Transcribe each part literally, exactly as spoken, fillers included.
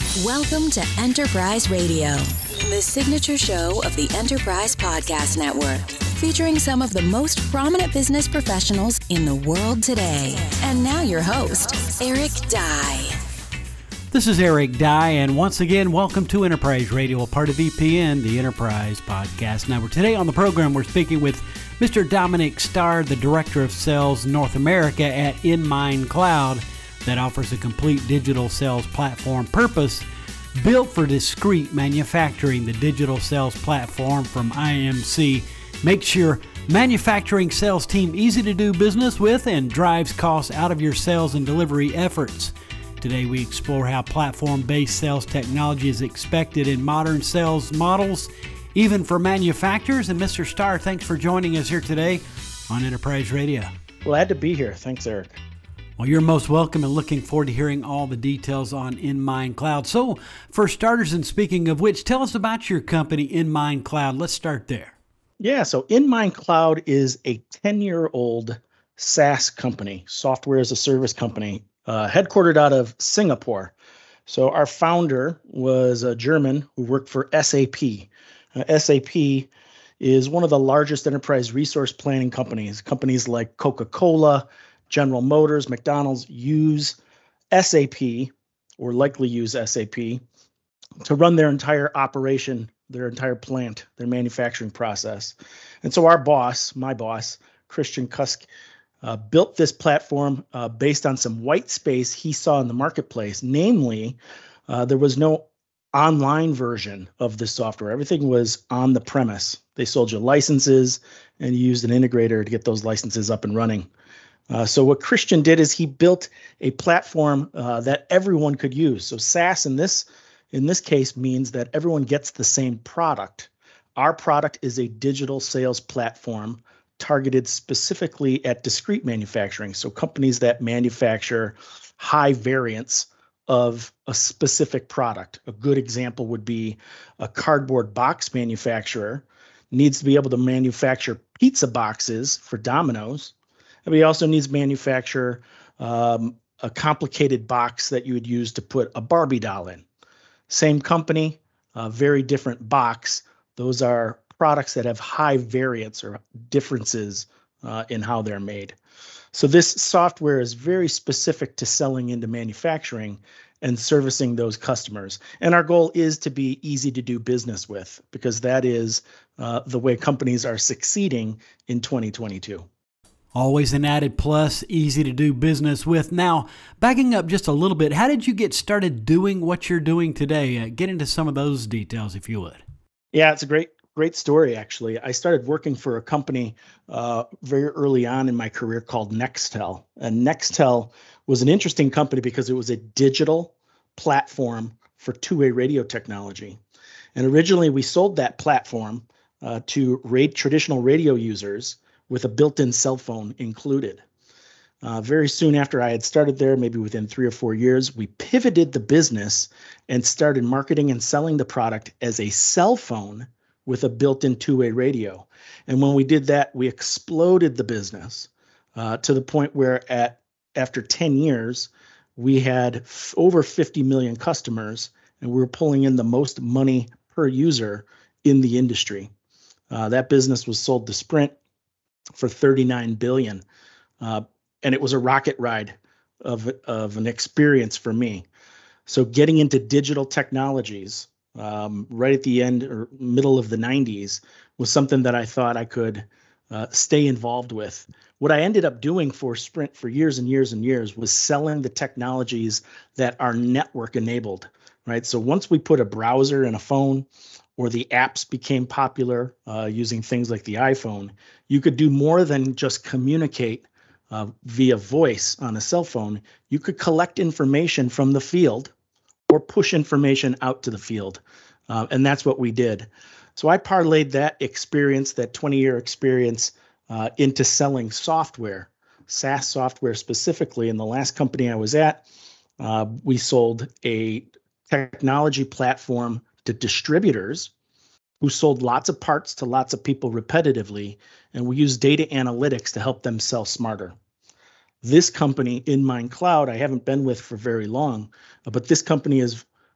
Welcome to Enterprise Radio, the signature show of the Enterprise Podcast Network, featuring some of the most prominent business professionals in the world today. And now your host, Eric Dye. This is Eric Dye, and once again, welcome to Enterprise Radio, a part of E P N, the Enterprise Podcast Network. Today on the program, we're speaking with Mister Dominic Starr, the Director of Sales North America at InMindCloud, that offers a complete digital sales platform purpose built for discrete manufacturing. The digital sales platform from I M C makes your manufacturing sales team easy to do business with and drives costs out of your sales and delivery efforts. Today we explore how platform-based sales technology is expected in modern sales models, even for manufacturers. And Mister Starr, thanks for joining us here today on Enterprise Radio. Glad to be here. Thanks, Eric. Well, you're most welcome and looking forward to hearing all the details on InMindCloud. So, for starters, and speaking of which, tell us about your company, InMindCloud. Let's start there. Yeah, so InMindCloud is a ten-year-old SaaS company, software as a service company, uh, headquartered out of Singapore. So our founder was a German who worked for S A P. Uh, S A P is one of the largest enterprise resource planning companies. Companies like Coca-Cola, General Motors, McDonald's use S A P, or likely use S A P, to run their entire operation, their entire plant, their manufacturing process. And so our boss, my boss, Christian Kusk, uh, built this platform uh, based on some white space he saw in the marketplace. Namely, uh, there was no online version of the software. Everything was on the premise. They sold you licenses, and you used an integrator to get those licenses up and running. Uh, so what Christian did is he built a platform uh, that everyone could use. So SaaS in this in this case means that everyone gets the same product. Our product is a digital sales platform targeted specifically at discrete manufacturing. So companies that manufacture high variants of a specific product. A good example would be a cardboard box manufacturer needs to be able to manufacture pizza boxes for Domino's. And he also needs to manufacture um, a complicated box that you would use to put a Barbie doll in. Same company, uh, very different box. Those are products that have high variance or differences uh, in how they're made. So this software is very specific to selling into manufacturing and servicing those customers. And our goal is to be easy to do business with, because that is uh, the way companies are succeeding in twenty twenty-two. Always an added plus, easy to do business with. Now, backing up just a little bit, how did you get started doing what you're doing today? Uh, get into some of those details, if you would. Yeah, it's a great, great story, actually. I started working for a company uh, very early on in my career called Nextel. And Nextel was an interesting company because it was a digital platform for two-way radio technology. And originally, we sold that platform uh, to ra- traditional radio users with a built-in cell phone included. Uh, very soon after I had started there, maybe within three or four years, we pivoted the business and started marketing and selling the product as a cell phone with a built-in two-way radio. And when we did that, we exploded the business uh, to the point where at after ten years, we had f- over fifty million customers, and we were pulling in the most money per user in the industry. Uh, that business was sold to Sprint for thirty-nine billion dollars. Uh, and it was a rocket ride of, of an experience for me. So getting into digital technologies um, right at the end or middle of the nineties was something that I thought I could uh, stay involved with. What I ended up doing for Sprint for years and years and years was selling the technologies that are network enabled, right? So once we put a browser in a phone, or the apps became popular uh, using things like the iPhone, you could do more than just communicate uh, via voice on a cell phone. You could collect information from the field or push information out to the field. Uh, and that's what we did. So I parlayed that experience, that twenty-year experience, uh, into selling software, SaaS software specifically. In the last company I was at, uh, we sold a technology platform to distributors who sold lots of parts to lots of people repetitively, and we use data analytics to help them sell smarter. This company, InMindCloud, I haven't been with for very long, but this company is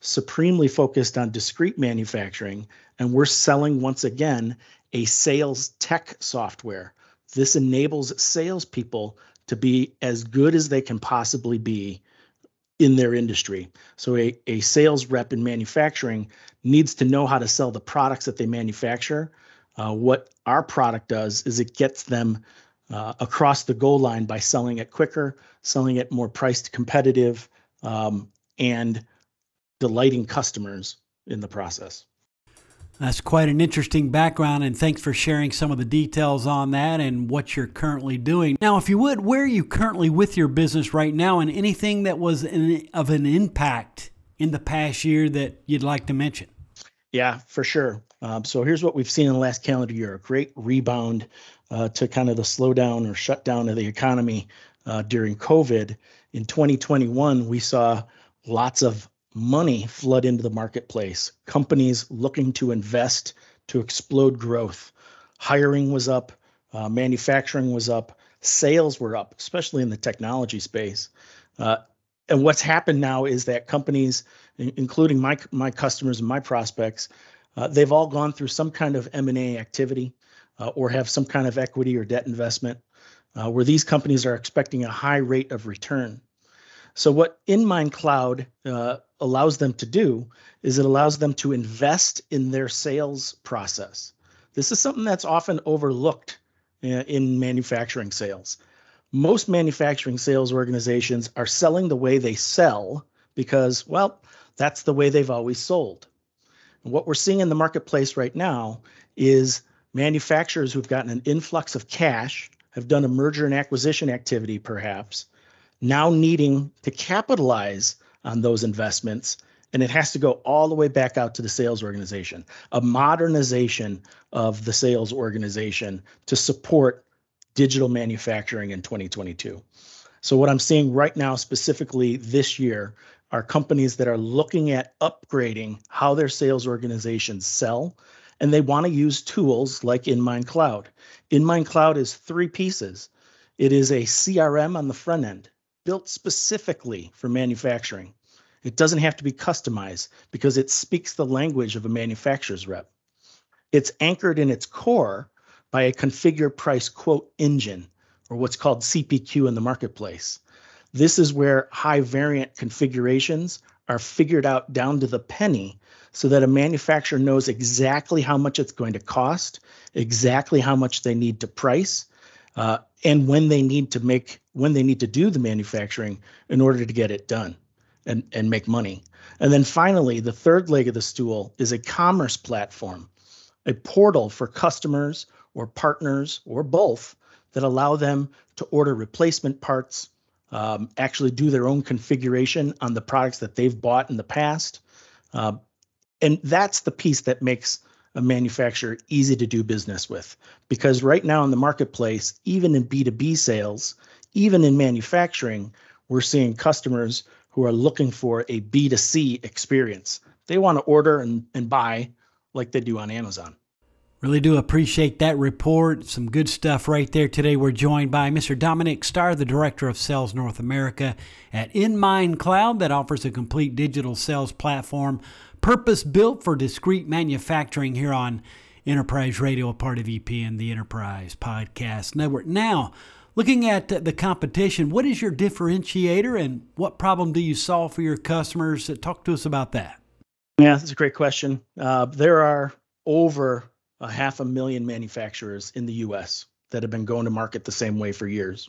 supremely focused on discrete manufacturing, and we're selling once again a sales tech software. This enables salespeople to be as good as they can possibly be in their industry. So a, a sales rep in manufacturing needs to know how to sell the products that they manufacture. Uh, what our product does is it gets them uh, across the goal line by selling it quicker, selling it more priced competitive, um, and delighting customers in the process. That's quite an interesting background, and thanks for sharing some of the details on that and what you're currently doing. Now, if you would, where are you currently with your business right now, and anything that was an, of an impact in the past year that you'd like to mention? Yeah, for sure. Um, so here's what we've seen in the last calendar year: a great rebound uh, to kind of the slowdown or shutdown of the economy uh, during COVID. In twenty twenty-one, we saw lots of money flood into the marketplace, companies looking to invest to explode growth. Hiring was up, uh, manufacturing was up, sales were up, especially in the technology space. Uh, and what's happened now is that companies, including my my customers and my prospects, uh, they've all gone through some kind of M and A activity uh, or have some kind of equity or debt investment uh, where these companies are expecting a high rate of return. So what InMind uh, allows them to do is it allows them to invest in their sales process. This is something that's often overlooked uh, in manufacturing sales. Most manufacturing sales organizations are selling the way they sell because, well, that's the way they've always sold. And what we're seeing in the marketplace right now is manufacturers who've gotten an influx of cash, have done a merger and acquisition activity perhaps, now needing to capitalize on those investments, and it has to go all the way back out to the sales organization, a modernization of the sales organization to support digital manufacturing in twenty twenty-two. So what I'm seeing right now, specifically this year, are companies that are looking at upgrading how their sales organizations sell, and they want to use tools like InMind Cloud. InMind Cloud is three pieces. It is a C R M on the front end, built specifically for manufacturing. It doesn't have to be customized because it speaks the language of a manufacturer's rep. It's anchored in its core by a configure price quote engine, or what's called C P Q in the marketplace. This is where high variant configurations are figured out down to the penny so that a manufacturer knows exactly how much it's going to cost, exactly how much they need to price, uh, and when they need to make when they need to do the manufacturing in order to get it done and, and make money. And then finally, the third leg of the stool is a commerce platform, a portal for customers or partners or both that allow them to order replacement parts, um, actually do their own configuration on the products that they've bought in the past. Uh, and that's the piece that makes a manufacturer easy to do business with. Because right now in the marketplace, even in B two B sales, even in manufacturing, we're seeing customers who are looking for a B two C experience. They want to order and, and buy like they do on Amazon. Really do appreciate that report. Some good stuff right there today. We're joined by Mister Dominic Starr, the Director of Sales North America at InMind Cloud, that offers a complete digital sales platform purpose-built for discrete manufacturing here on Enterprise Radio, a part of E P N, the Enterprise Podcast Network. Now, looking at the competition, what is your differentiator and what problem do you solve for your customers? Talk to us about that. Yeah, that's a great question. Uh, there are over a half a million manufacturers in the U S that have been going to market the same way for years.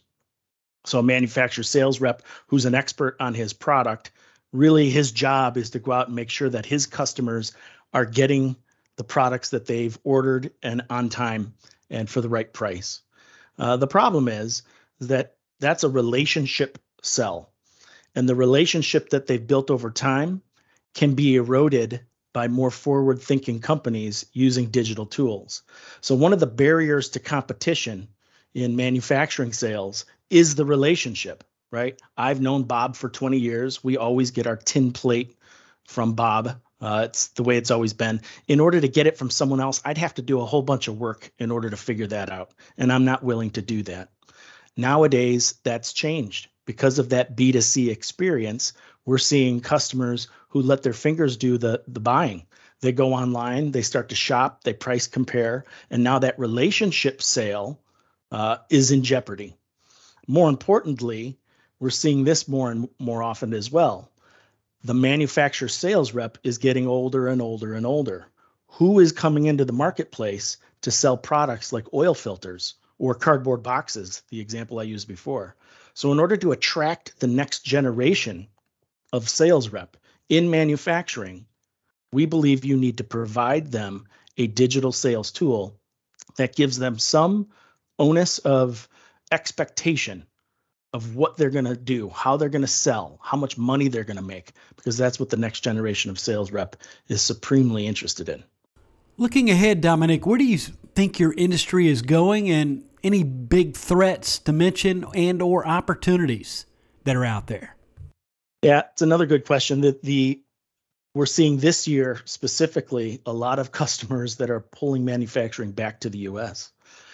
So a manufacturer sales rep who's an expert on his product, really his job is to go out and make sure that his customers are getting the products that they've ordered and on time and for the right price. Uh, the problem is that that's a relationship sell, and the relationship that they've built over time can be eroded by more forward-thinking companies using digital tools. So one of the barriers to competition in manufacturing sales is the relationship, right? I've known Bob for twenty years. We always get our tin plate from Bob. Uh, it's the way it's always been. In order to get it from someone else, I'd have to do a whole bunch of work in order to figure that out, and I'm not willing to do that. Nowadays, that's changed. Because of that B two C experience, We're seeing customers who let their fingers do the, the buying. They go online, they start to shop, they price compare, and now that relationship sale uh, is in jeopardy. More importantly, we're seeing this more and more often as well. The manufacturer sales rep is getting older and older and older. Who is coming into the marketplace to sell products like oil filters or cardboard boxes, the example I used before? So in order to attract the next generation of sales rep in manufacturing, we believe you need to provide them a digital sales tool that gives them some onus of expectation of what they're going to do, how they're going to sell, how much money they're going to make, because that's what the next generation of sales rep is supremely interested in. Looking ahead, Dominic, where do you think your industry is going, and any big threats to mention and or opportunities that are out there? Yeah, it's another good question. That the we're seeing this year specifically a lot of customers that are pulling manufacturing back to the U S.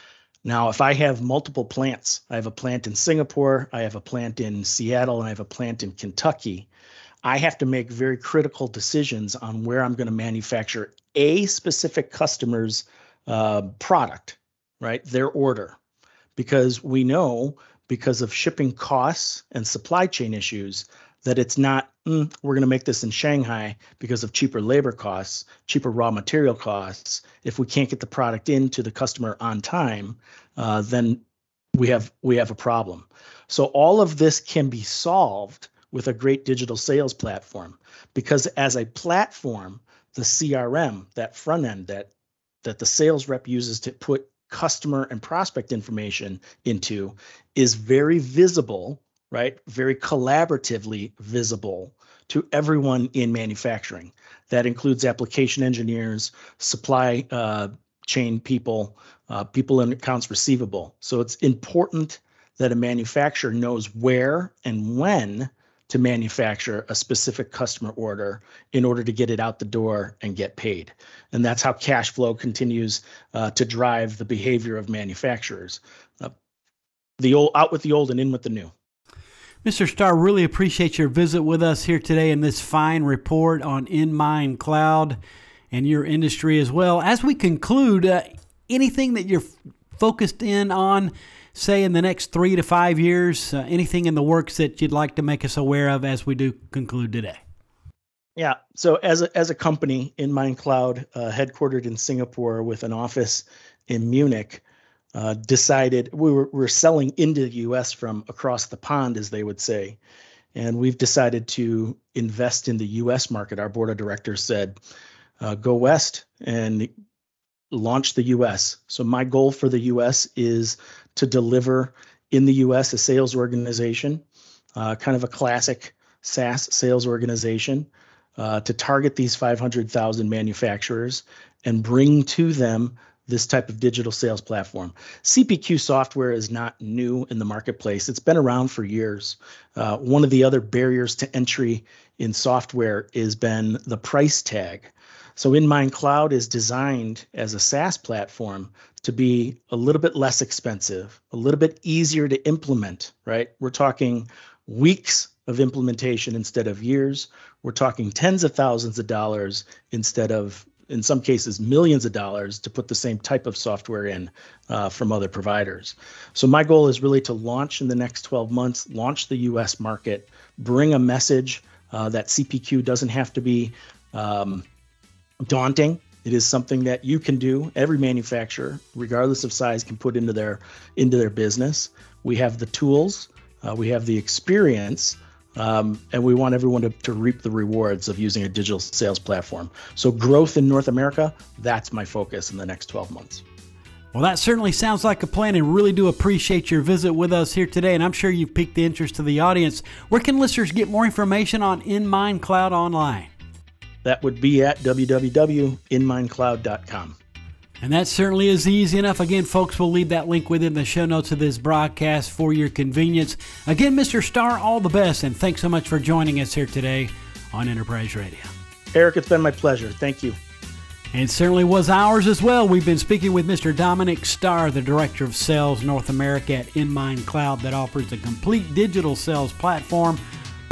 Now, if I have multiple plants, I have a plant in Singapore, I have a plant in Seattle, and I have a plant in Kentucky, I have to make very critical decisions on where I'm going to manufacture a specific customer's uh, product, right? Their order. Because we know, because of shipping costs and supply chain issues, that it's not, mm, we're going to make this in Shanghai because of cheaper labor costs, cheaper raw material costs. If we can't get the product into the customer on time, uh, then we have we have a problem. So all of this can be solved with a great digital sales platform, because as a platform, the C R M, that front end that that the sales rep uses to put customer and prospect information into, is very visible, right? Very collaboratively visible to everyone in manufacturing. That includes application engineers, supply uh, chain people, uh, people in accounts receivable. So it's important that a manufacturer knows where and when to manufacture a specific customer order in order to get it out the door and get paid. And that's how cash flow continues uh, to drive the behavior of manufacturers. Uh, the old, out with the old and in with the new. Mister Starr, really appreciate your visit with us here today in this fine report on InMind Cloud and your industry as well. As we conclude, uh, anything that you're f- focused in on, say in the next three to five years, uh, anything in the works that you'd like to make us aware of as we do conclude today? Yeah. So as a, as a company, InMind Cloud, uh, headquartered in Singapore with an office in Munich, uh, decided we were, we're selling into the U S from across the pond, as they would say. And we've decided to invest in the U S market. Our board of directors said, uh, go west and launch the U S. So my goal for the U S is to deliver in the U S a sales organization, uh, kind of a classic SaaS sales organization, uh, to target these five hundred thousand manufacturers and bring to them this type of digital sales platform. C P Q software is not new in the marketplace. It's been around for years. Uh, one of the other barriers to entry in software has been the price tag. So InMind Cloud is designed as a SaaS platform to be a little bit less expensive, a little bit easier to implement, right? We're talking weeks of implementation instead of years. We're talking tens of thousands of dollars instead of, in some cases, millions of dollars to put the same type of software in uh, from other providers. So my goal is really to launch in the next twelve months, launch the U S market, bring a message uh, that C P Q doesn't have to be um, daunting. It is something that you can do. Every manufacturer, regardless of size, can put into their into their business. We have the tools, uh, we have the experience, um, and we want everyone to, to reap the rewards of using a digital sales platform. So growth in North America, that's my focus in the next twelve months. Well, that certainly sounds like a plan, and really do appreciate your visit with us here today, and I'm sure you've piqued the interest of the audience. Where can listeners get more information on InMind Cloud online? That would be at w w w dot in mind cloud dot com. And that certainly is easy enough. Again, folks, we'll leave that link within the show notes of this broadcast for your convenience. Again, Mister Starr, all the best, and thanks so much for joining us here today on Enterprise Radio. Eric, it's been my pleasure. Thank you. And it certainly was ours as well. We've been speaking with Mister Dominic Starr, the Director of Sales North America at InMind Cloud, that offers a complete digital sales platform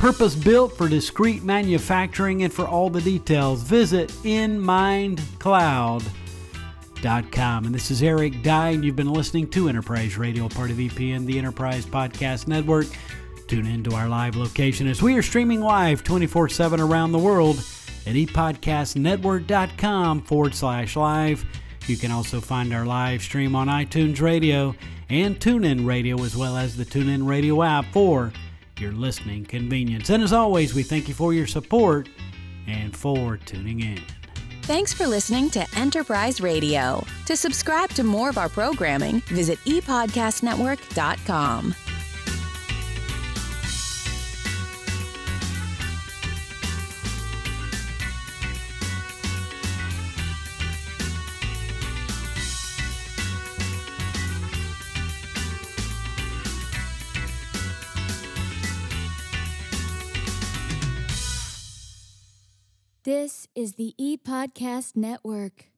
Purpose-built for discrete manufacturing, and for all the details, visit in mind cloud dot com. And this is Eric Dye, and you've been listening to Enterprise Radio, part of E P N, the Enterprise Podcast Network. Tune in to our live location as we are streaming live twenty-four seven around the world at epodcastnetwork.com forward slash live. You can also find our live stream on iTunes Radio and TuneIn Radio, as well as the TuneIn Radio app for your listening convenience. And as always, we thank you for your support and for tuning in. Thanks for listening to Enterprise Radio. To subscribe to more of our programming, visit e podcast network dot com. This is the ePodcast Network.